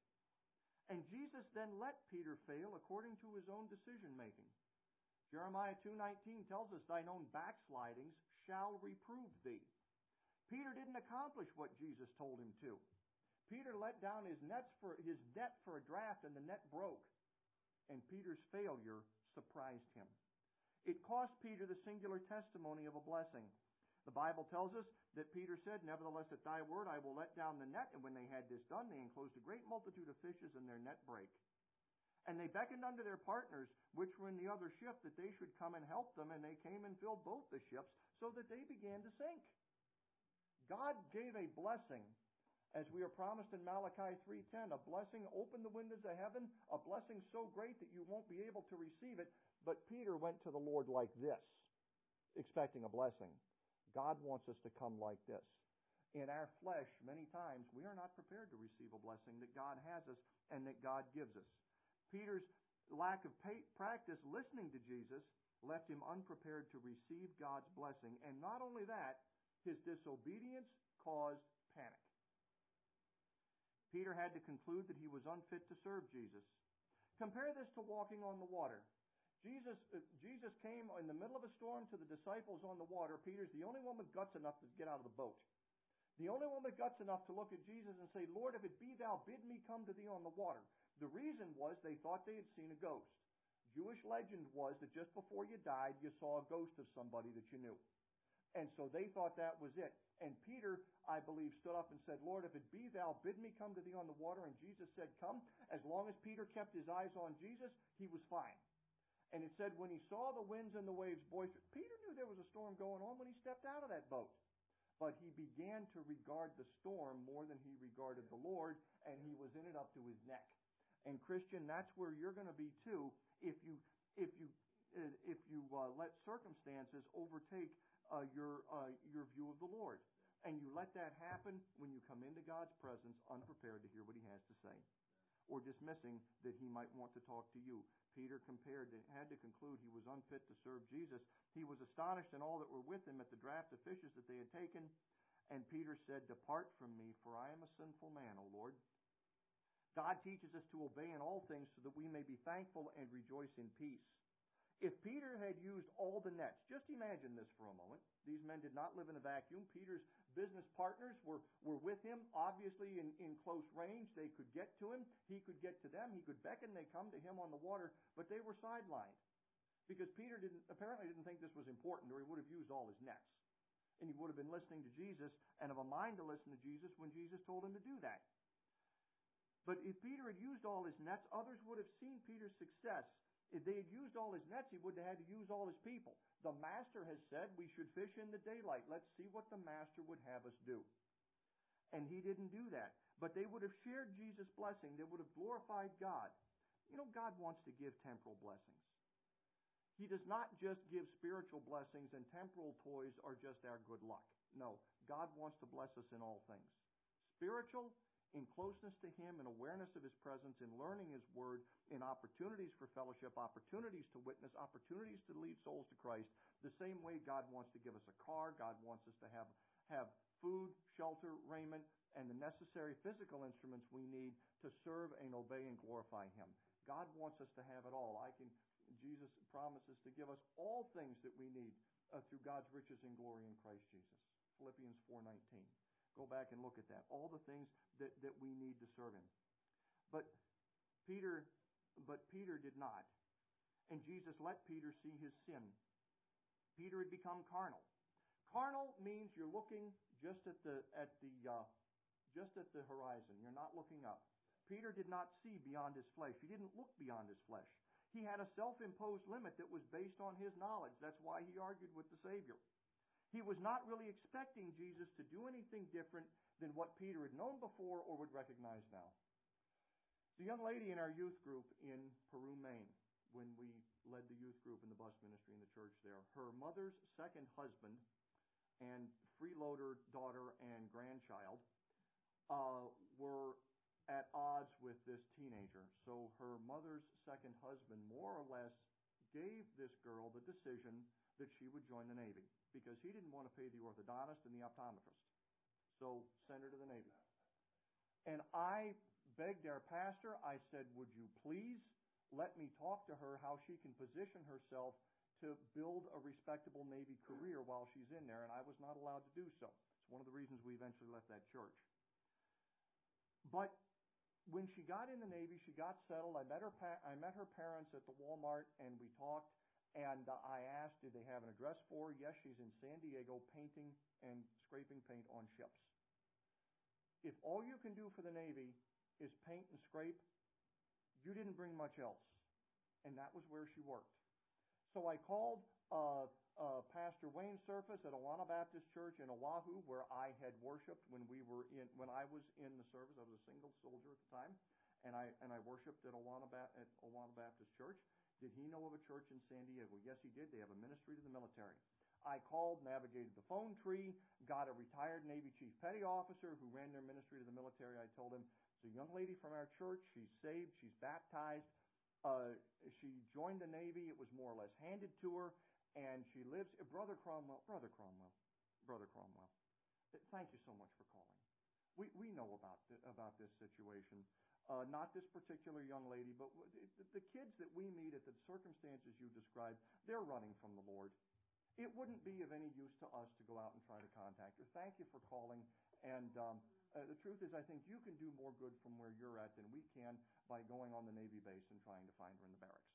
And Jesus then let Peter fail according to his own decision-making. Jeremiah two nineteen tells us, thine own backslidings shall reprove thee. Peter didn't accomplish what Jesus told him to. Peter let down his nets for his net for a draft, and the net broke. And Peter's failure surprised him. It cost Peter the singular testimony of a blessing. The Bible tells us that Peter said, nevertheless, at thy word I will let down the net. And when they had this done, they enclosed a great multitude of fishes, and their net brake. And they beckoned unto their partners, which were in the other ship, that they should come and help them. And they came and filled both the ships, so that they began to sink. God gave a blessing, as we are promised in Malachi three ten, a blessing, open the windows of heaven, a blessing so great that you won't be able to receive it. But Peter went to the Lord like this, expecting a blessing. God wants us to come like this. In our flesh, many times, we are not prepared to receive a blessing that God has us and that God gives us. Peter's lack of practice listening to Jesus left him unprepared to receive God's blessing. And not only that, his disobedience caused panic. Peter had to conclude that he was unfit to serve Jesus. Compare this to walking on the water. Jesus, uh, Jesus came in the middle of a storm to the disciples on the water. Peter's the only one with guts enough to get out of the boat. The only one with guts enough to look at Jesus and say, Lord, if it be thou, bid me come to thee on the water. The reason was they thought they had seen a ghost. Jewish legend was that just before you died, you saw a ghost of somebody that you knew. And so they thought that was it. And Peter, I believe, stood up and said, Lord, if it be thou, bid me come to thee on the water. And Jesus said, come. As long as Peter kept his eyes on Jesus, he was fine. And it said when he saw the winds and the waves boisterous, Peter knew there was a storm going on when he stepped out of that boat. But he began to regard the storm more than he regarded the Lord, and he was in it up to his neck. And Christian, that's where you're going to be too if you if you uh, if you uh, let circumstances overtake uh, your uh, your view of the Lord, and you let that happen when you come into God's presence unprepared to hear what He has to say, or dismissing that He might want to talk to you. Peter compared had to conclude he was unfit to serve Jesus. He was astonished and all that were with him at the draught of fishes that they had taken. And Peter said, depart from me, for I am a sinful man, O Lord. God teaches us to obey in all things so that we may be thankful and rejoice in peace. If Peter had used all the nets, just imagine this for a moment. These men did not live in a vacuum. Peter's business partners were, were with him, obviously in, in close range. They could get to him. He could get to them. He could beckon. They come to him on the water, but they were sidelined because Peter didn't apparently didn't think this was important, or he would have used all his nets. And he would have been listening to Jesus and of a mind to listen to Jesus when Jesus told him to do that. But if Peter had used all his nets, others would have seen Peter's success. If they had used all his nets, he would have had to use all his people. The master has said we should fish in the daylight. Let's see what the master would have us do. And he didn't do that. But they would have shared Jesus' blessing. They would have glorified God. You know, God wants to give temporal blessings. He does not just give spiritual blessings, and temporal toys are just our good luck. No, God wants to bless us in all things. Spiritual, in closeness to Him, in awareness of His presence, in learning His Word, in opportunities for fellowship, opportunities to witness, opportunities to lead souls to Christ. The same way God wants to give us a car, God wants us to have, have food, shelter, raiment, and the necessary physical instruments we need to serve and obey and glorify Him. God wants us to have it all. I can, Jesus promises to give us all things that we need uh, through God's riches and glory in Christ Jesus. Philippians four nineteen. Go back and look at that. All the things that, that we need to serve Him. But Peter, but Peter did not. And Jesus let Peter see his sin. Peter had become carnal. Carnal means you're looking just at the at the uh, just at the horizon. You're not looking up. Peter did not see beyond his flesh. He didn't look beyond his flesh. He had a self-imposed limit that was based on his knowledge. That's why he argued with the Savior. He was not really expecting Jesus to do anything different than what Peter had known before or would recognize now. The young lady in our youth group in Peru, Maine, when we led the youth group in the bus ministry in the church there, her mother's second husband and freeloader daughter and grandchild uh, were at odds with this teenager. So her mother's second husband more or less gave this girl the decision that she would join the Navy, because he didn't want to pay the orthodontist and the optometrist. So send her to the Navy. And I begged our pastor, I said, would you please let me talk to her how she can position herself to build a respectable Navy career while she's in there, and I was not allowed to do so. It's one of the reasons we eventually left that church. But when she got in the Navy, she got settled. I met her, pa- I met her parents at the Walmart, and we talked. And uh, I asked, did they have an address for her? Yes, she's in San Diego painting and scraping paint on ships. If all you can do for the Navy is paint and scrape, you didn't bring much else. And that was where she worked. So I called uh, uh, Pastor Wayne Surface at Awana Baptist Church in Oahu, where I had worshipped when we were in when I was in the service. I was a single soldier at the time, and I and I worshipped at Awana, ba- at Awana Baptist Church. Did he know of a church in San Diego? Yes, he did. They have a ministry to the military. I called, navigated the phone tree, got a retired Navy Chief Petty Officer who ran their ministry to the military. I told him, it's a young lady from our church. She's saved. She's baptized. Uh, she joined the Navy. It was more or less handed to her. And she lives... Uh, Brother Cromwell, Brother Cromwell, Brother Cromwell, thank you so much for calling. We we know about, th- about this situation. Uh, not this particular young lady, but the, the kids that we meet at the circumstances you described, they're running from the Lord. It wouldn't be of any use to us to go out and try to contact her. Thank you for calling. And um, uh, the truth is, I think you can do more good from where you're at than we can by going on the Navy base and trying to find her in the barracks.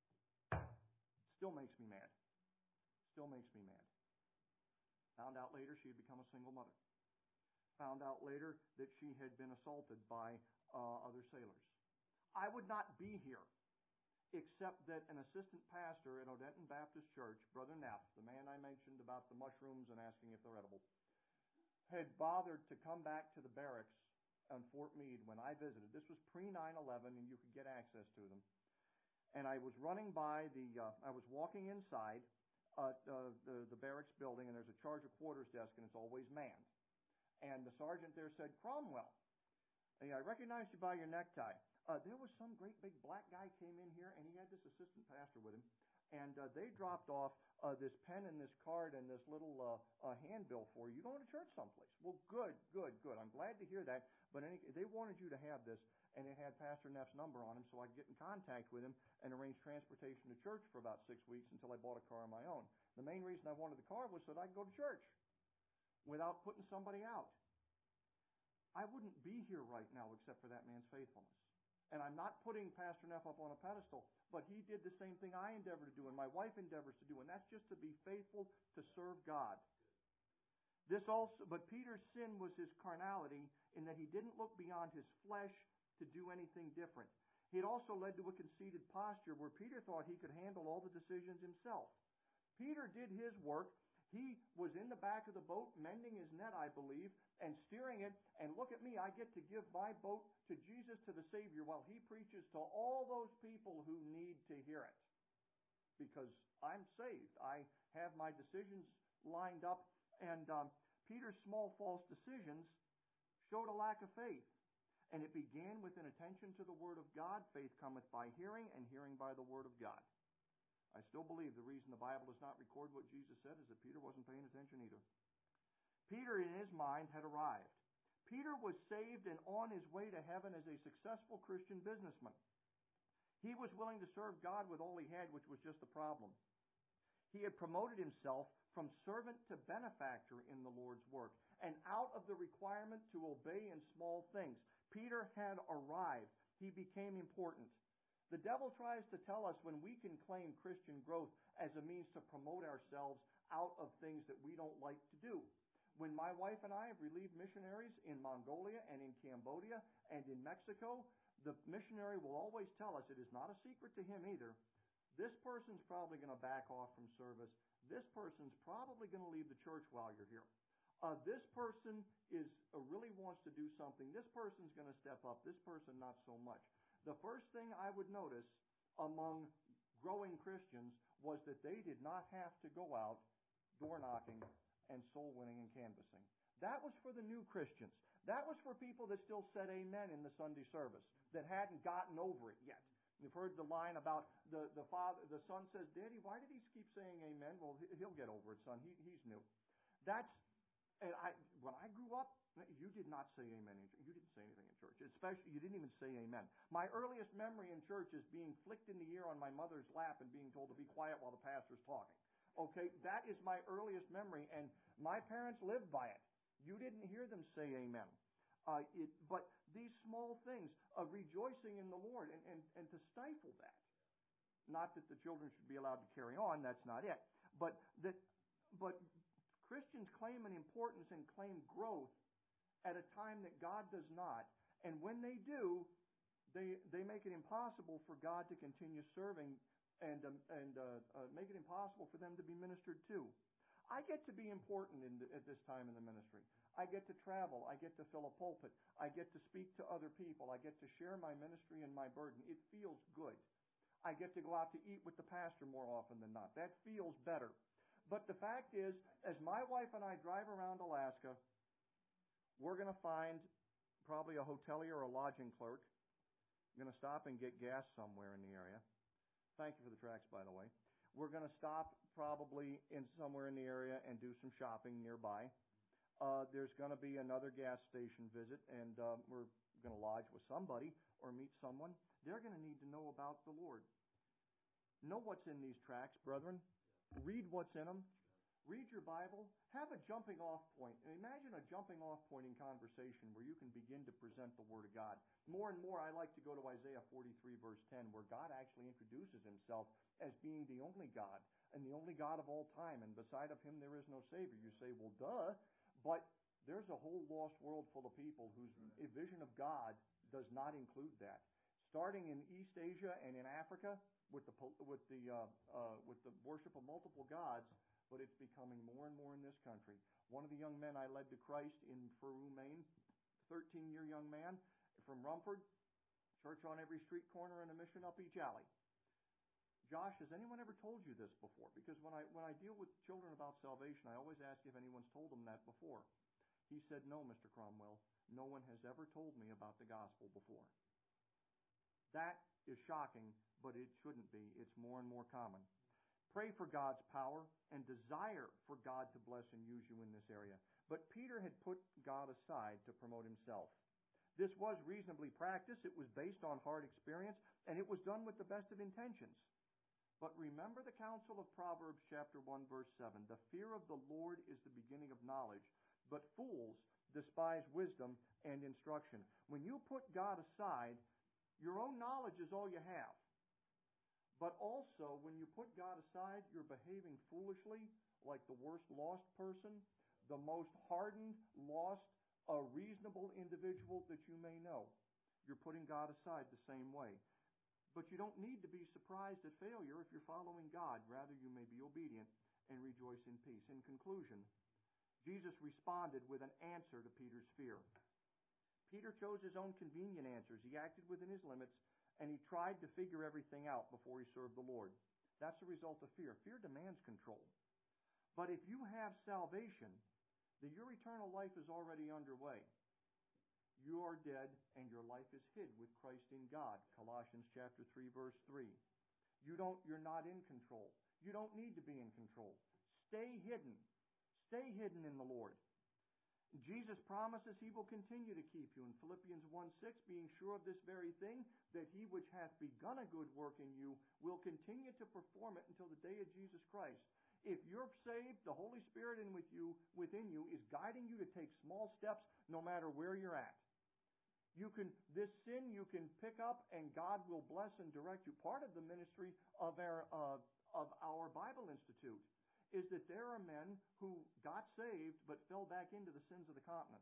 Still makes me mad. Still makes me mad. Found out later she had become a single mother. Found out later that she had been assaulted by uh, other sailors. I would not be here except that an assistant pastor at Odenton Baptist Church, Brother Neff, the man I mentioned about the mushrooms and asking if they're edible, had bothered to come back to the barracks on Fort Meade when I visited. This was pre nine eleven, and you could get access to them. And I was running by the, uh, I was walking inside uh, uh, the, the barracks building, and there's a charge of quarters desk, and it's always manned. And the sergeant there said, Cromwell, hey, I recognized you by your necktie. Uh, there was some great big black guy came in here, and he had this assistant pastor with him. and uh, they dropped off uh, this pen and this card and this little uh, uh, handbill for you. You're going to church someplace. Well, good, good, good. I'm glad to hear that. But any, they wanted you to have this, and it had Pastor Neff's number on him, so I could get in contact with him and arrange transportation to church for about six weeks until I bought a car of my own. The main reason I wanted the car was so that I could go to church without putting somebody out. I wouldn't be here right now except for that man's faithfulness. And I'm not putting Pastor Neff up on a pedestal, but he did the same thing I endeavor to do and my wife endeavors to do, and that's just to be faithful to serve God. This also, but Peter's sin was his carnality in that he didn't look beyond his flesh to do anything different. It also led to a conceited posture where Peter thought he could handle all the decisions himself. Peter did his work. He was in the back of the boat mending his net, I believe, and steering it. And look at me, I get to give my boat to Jesus, to the Savior, while he preaches to all those people who need to hear it. Because I'm saved. I have my decisions lined up. And um, Peter's small false decisions showed a lack of faith. And it began with an attention to the Word of God. Faith cometh by hearing, and hearing by the Word of God. I still believe the reason the Bible does not record what Jesus said is that Peter wasn't paying attention either. Peter, in his mind, had arrived. Peter was saved and on his way to heaven as a successful Christian businessman. He was willing to serve God with all he had, which was just the problem. He had promoted himself from servant to benefactor in the Lord's work, and out of the requirement to obey in small things. Peter had arrived. He became important. The devil tries to tell us when we can claim Christian growth as a means to promote ourselves out of things that we don't like to do. When my wife and I have relieved missionaries in Mongolia and in Cambodia and in Mexico, the missionary will always tell us, it is not a secret to him either, this person's probably going to back off from service. This person's probably going to leave the church while you're here. Uh, this person is uh, really wants to do something. This person's going to step up. This person not so much. The first thing I would notice among growing Christians was that they did not have to go out door knocking and soul winning and canvassing. That was for the new Christians. That was for people that still said amen in the Sunday service, that hadn't gotten over it yet. You've heard the line about the, the father, the son says, Daddy, why did he keep saying amen? Well, he'll get over it, son. He, he's new. That's, and I, when I grew up, you did not say amen in church. You didn't say anything in church. Especially, you didn't even say amen. My earliest memory in church is being flicked in the ear on my mother's lap and being told to be quiet while the pastor's talking. Okay, that is my earliest memory, and my parents lived by it. You didn't hear them say amen. Uh, it, but these small things of rejoicing in the Lord and, and, and to stifle that. Not that the children should be allowed to carry on, that's not it. But that, but Christians claim an importance and claim growth at a time that God does not. And when they do, they they make it impossible for God to continue serving and um, and uh, uh, make it impossible for them to be ministered to. I get to be important in the, at this time in the ministry. I get to travel. I get to fill a pulpit. I get to speak to other people. I get to share my ministry and my burden. It feels good. I get to go out to eat with the pastor more often than not. That feels better. But the fact is, as my wife and I drive around Alaska, we're going to find probably a hotelier or a lodging clerk. We're going to stop and get gas somewhere in the area. Thank you for the tracts, by the way. We're going to stop probably in somewhere in the area and do some shopping nearby. Uh, there's going to be another gas station visit, and uh, we're going to lodge with somebody or meet someone. They're going to need to know about the Lord. Know what's in these tracts, brethren. Read what's in them. Read your Bible. Have a jumping off point. And imagine a jumping off point in conversation where you can begin to present the Word of God. More and more I like to go to Isaiah forty-three verse ten, where God actually introduces himself as being the only God and the only God of all time, and beside of him there is no Savior. You say, well, duh, but there's a whole lost world full of people whose vision of God does not include that. Starting in East Asia and in Africa with the with the uh, uh, with the worship of multiple gods, but it's becoming more and more in this country. One of the young men I led to Christ in Faru, Maine, thirteen-year young man from Rumford, church on every street corner and a mission up each alley. Josh, has anyone ever told you this before? Because when I when I deal with children about salvation, I always ask if anyone's told them that before. He said, no, Mister Cromwell, no one has ever told me about the gospel before. That is shocking, but it shouldn't be. It's more and more common. Pray for God's power and desire for God to bless and use you in this area. But Peter had put God aside to promote himself. This was reasonably practiced. It was based on hard experience, and it was done with the best of intentions. But remember the counsel of Proverbs chapter one, verse seven. The fear of the Lord is the beginning of knowledge, but fools despise wisdom and instruction. When you put God aside, your own knowledge is all you have. But also, when you put God aside, you're behaving foolishly, like the worst lost person, the most hardened, lost, a reasonable individual that you may know. You're putting God aside the same way. But you don't need to be surprised at failure if you're following God. Rather, you may be obedient and rejoice in peace. In conclusion, Jesus responded with an answer to Peter's fear. Peter chose his own convenient answers. He acted within his limits, and he tried to figure everything out before he served the Lord. That's the result of fear. Fear demands control. But if you have salvation, then your eternal life is already underway. You are dead, and your life is hid with Christ in God. Colossians chapter three, verse three. You don't, you're not in control. You don't need to be in control. Stay hidden. Stay hidden in the Lord. Jesus promises He will continue to keep you. In Philippians one six, being sure of this very thing, that He which hath begun a good work in you will continue to perform it until the day of Jesus Christ. If you're saved, the Holy Spirit in with you, within you is guiding you to take small steps no matter where you're at. You can, this sin you can pick up, and God will bless and direct you. Part of the ministry of our, uh, of our Bible Institute is that there are men who got saved but fell back into the sins of the continent.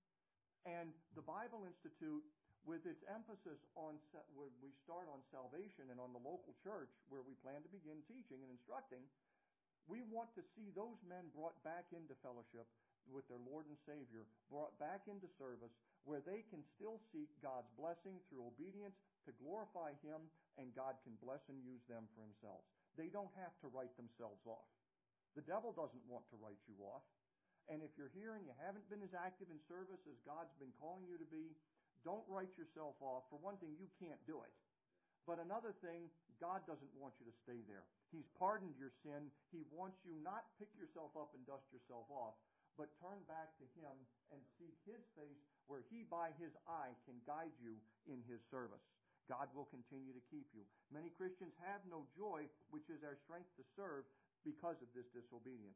And the Bible Institute, with its emphasis on, where we start on salvation and on the local church where we plan to begin teaching and instructing, we want to see those men brought back into fellowship with their Lord and Savior, brought back into service, where they can still seek God's blessing through obedience to glorify Him, and God can bless and use them for Himself. They don't have to write themselves off. The devil doesn't want to write you off. And if you're here and you haven't been as active in service as God's been calling you to be, don't write yourself off. For one thing, you can't do it. But another thing, God doesn't want you to stay there. He's pardoned your sin. He wants you not pick yourself up and dust yourself off, but turn back to Him and seek His face, where He by His eye can guide you in His service. God will continue to keep you. Many Christians have no joy, which is our strength to serve, because of this disobedience.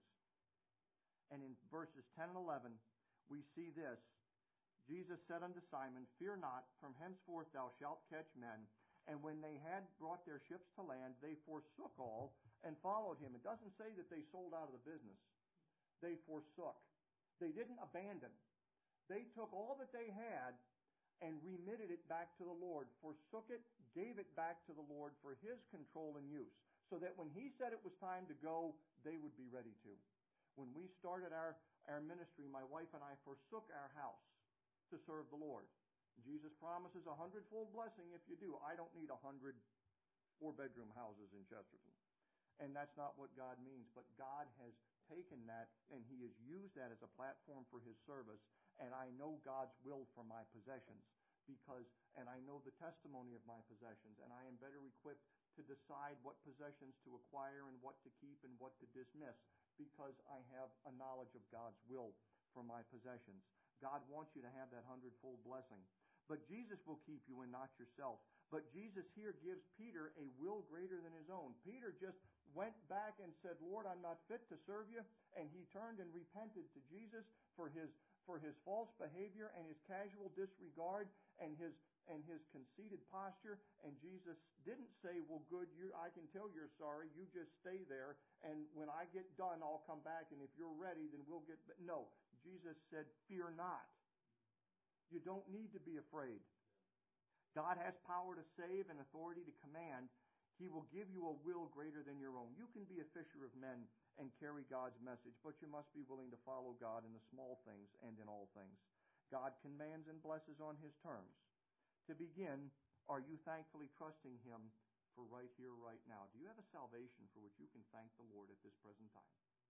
And in verses ten and eleven, we see this. Jesus said unto Simon, Fear not, from henceforth thou shalt catch men. And when they had brought their ships to land, they forsook all and followed Him. It doesn't say that they sold out of the business. They forsook. They didn't abandon. They took all that they had and remitted it back to the Lord, forsook it, gave it back to the Lord for His control and use, so that when He said it was time to go, they would be ready to. When we started our, our ministry, my wife and I forsook our house to serve the Lord. Jesus promises a hundredfold blessing if you do. I don't need a hundred four-bedroom houses in Chesterton. And that's not what God means. But God has taken that, and He has used that as a platform for His service. And I know God's will for my possessions, because, and I know the testimony of my possessions, and I am better equipped to decide what possessions to acquire and what to keep and what to dismiss, because I have a knowledge of God's will for my possessions. God wants you to have that hundredfold blessing. But Jesus will keep you and not yourself. But Jesus here gives Peter a will greater than his own. Peter just went back and said, Lord, I'm not fit to serve you. And he turned and repented to Jesus for his for his false behavior and his casual disregard and his and his conceited posture. And Jesus didn't say, well, good, you, I can tell you're sorry. You just stay there. And when I get done, I'll come back. And if you're ready, then we'll get... No, Jesus said, fear not. You don't need to be afraid. God has power to save and authority to command. He will give you a will greater than your own. You can be a fisher of men and carry God's message, but you must be willing to follow God in the small things and in all things. God commands and blesses on His terms. To begin, are you thankfully trusting Him for right here, right now? Do you have a salvation for which you can thank the Lord at this present time?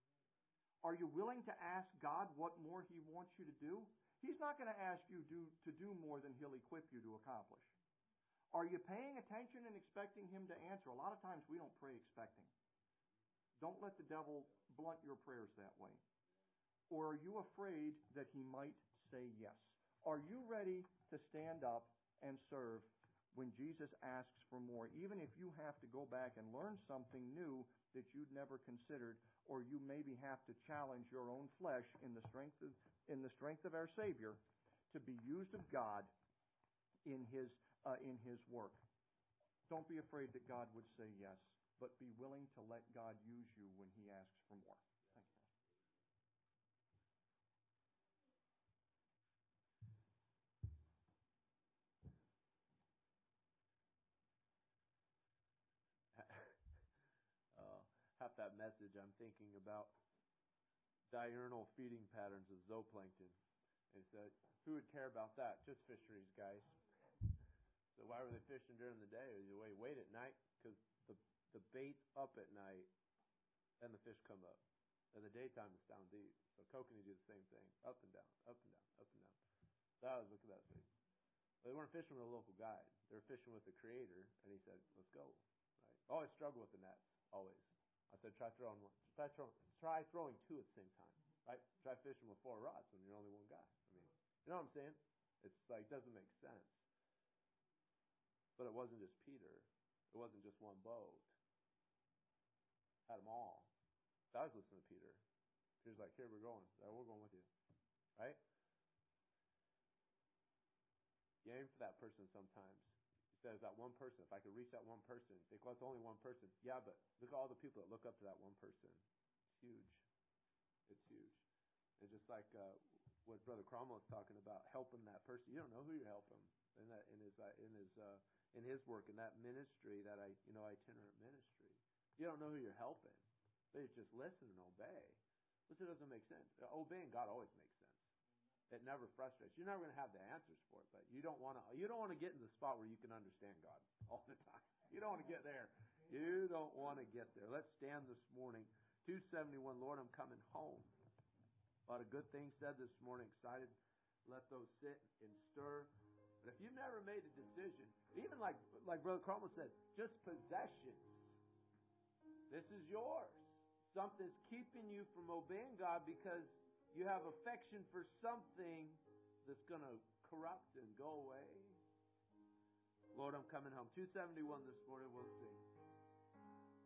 Are you willing to ask God what more He wants you to do? He's not going to ask you do, to do more than He'll equip you to accomplish. Are you paying attention and expecting Him to answer? A lot of times we don't pray expecting. Don't let the devil blunt your prayers that way. Or are you afraid that he might say yes? Are you ready to stand up and serve when Jesus asks for more, even if you have to go back and learn something new that you'd never considered, or you maybe have to challenge your own flesh in the strength of, in the strength of our Savior to be used of God in His uh, in His work? Don't be afraid that God would say yes, but be willing to let God use you when He asks for more. Thank you. uh, half that message I'm thinking about diurnal feeding patterns of zooplankton. And he said, who would care about that? Just fisheries guys. So why were they fishing during the day? You wait, wait at night because the the bait's up at night and the fish come up. In the daytime it's down deep. So kokanee do the same thing, up and down, up and down, up and down. So I was looking at that thing. Well, they weren't fishing with a local guide. They were fishing with the Creator, and he said, "Let's go." Right? Always struggle with the nets. Always. I said, "Try throwing one. Try throwing. Try throwing two at the same time. Right? Try fishing with four rods when you're only one guy. I mean, you know what I'm saying? It's like doesn't make sense." But it wasn't just Peter. It wasn't just one boat. Had them all. So I was listening to Peter. Peter's like, "Here, we're going. We're going with you." Right? You aim for that person sometimes. He says that one person. If I could reach that one person, you think, well, it's only one person. Yeah, but look at all the people that look up to that one person. It's huge. It's huge. And just like uh, what Brother Cromwell was talking about, helping that person. You don't know who you're helping in that in his uh, in his uh, in his work in that ministry, that I you know itinerant ministry. You don't know who you're helping, but you just listen and obey. Listen, it doesn't make sense. Obeying God always makes sense. It never frustrates. You're never going to have the answers for it, but you don't want to. You don't want to get in the spot where you can understand God all the time. You don't want to get there. You don't want to get there. Let's stand this morning. two seventy-one. Lord, I'm coming home. A lot of good things said this morning. Excited. Let those sit and stir. But if you've never made a decision, even like like Brother Cromwell said, just possessions. This is yours. Something's keeping you from obeying God because you have affection for something that's going to corrupt and go away. Lord, I'm coming home. two seventy-one this morning, we'll sing.